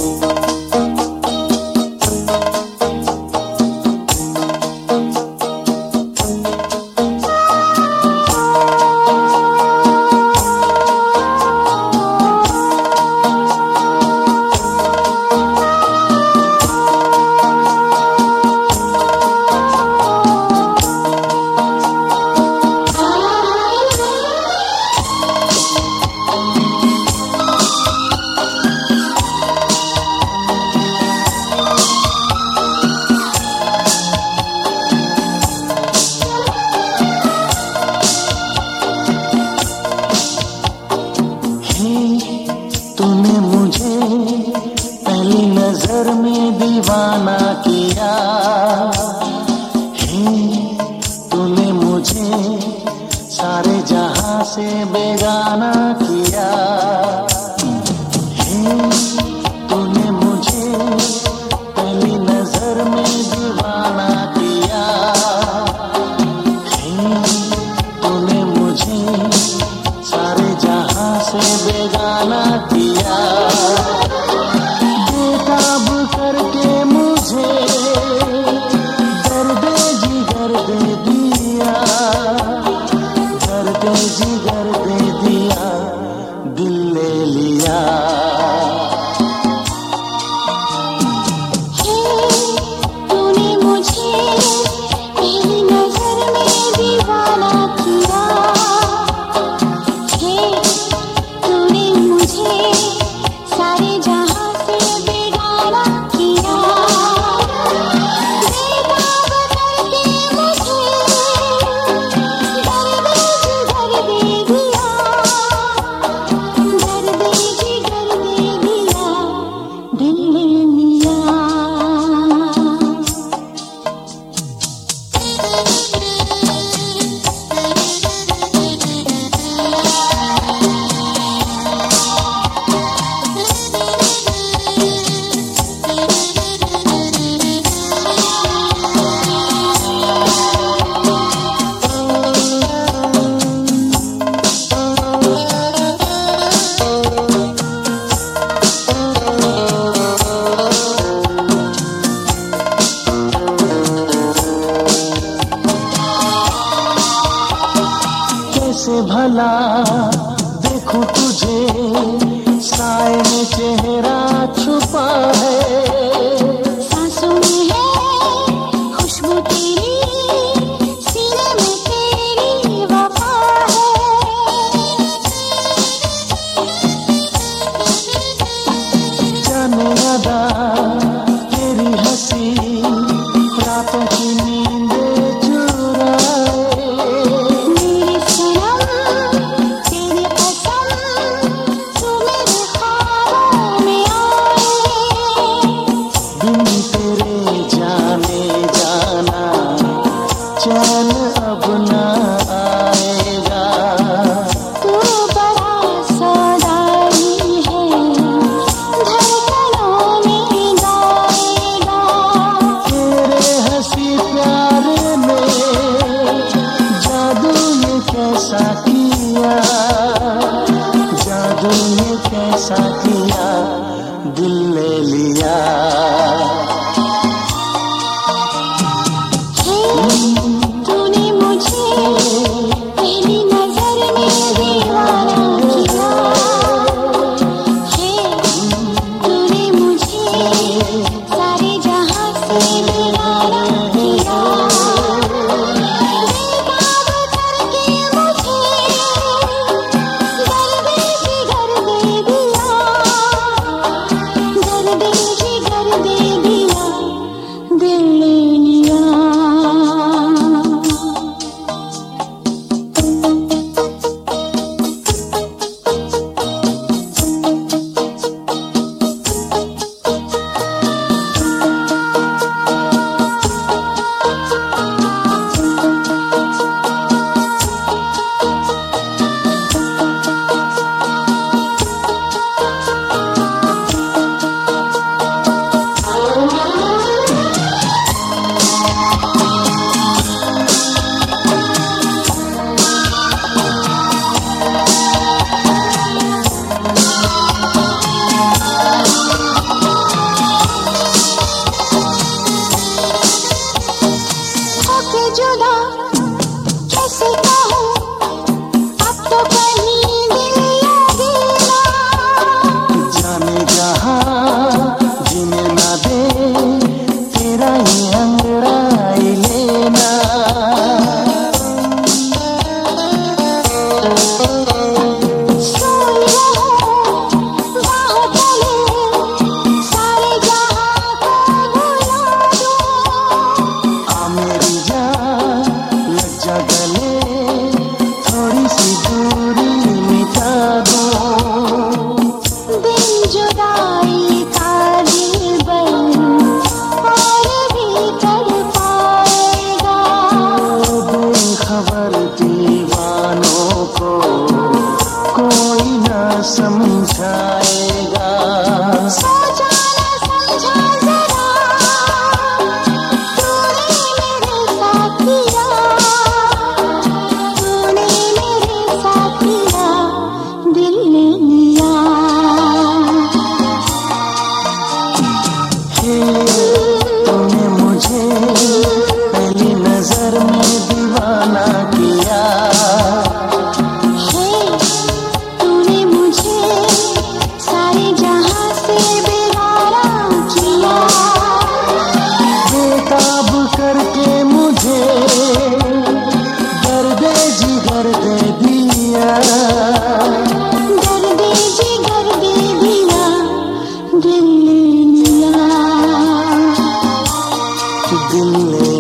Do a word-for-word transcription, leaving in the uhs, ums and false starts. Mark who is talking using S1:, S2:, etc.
S1: दीवाना किया है तूने मुझे, सारे जहां से बेगाना किया है तूने मुझे, पहली नजर में दीवाना किया है तूने मुझे, सारे जहां से बेगाना किया। बेताब करके मुझे दर्द जिगर दे दिया, दर्द जिगर दे दिया, दिल ले लिया।
S2: तूने मुझे पहली नजर में दीवाना किया, तूने मुझे सारे जहां से बेगाना किया। बेताब करके मुझे दर्द जिगर दे दिया, दर्द जिगर दे दिया, दिल ले लिया।
S1: कैसे भला देखूं तुझे, साए में चेहरा छुपा है,
S2: सांसों में है खुशबू तेरी, सीने में तेरी वफा है।
S1: जाने अदा तेरी हंसी, रातों की नींद चुराए।
S2: मेरी सनम तेरी कसम, तू मेरे ख्वाबों में आए।
S1: बिन तेरे जाने जाना, चैन अब न आएगा।
S2: तू बड़ा सौदाई है, धड़कनों में गाएगा।
S1: तेरे हंसी प्यार में जादू ने कैसा किया, जादू ने कैसा किया, दिल ले लिया।
S2: तूने मुझे पहली नजर में दीवाना किया, तूने मुझे सारे जहां से बेगाना किया। बेताब करके मुझे दर्द जिगर दे दिया, दर्द जिगर दे दिया, दिल ले लिया। दिल ले लिया,
S1: दिल ले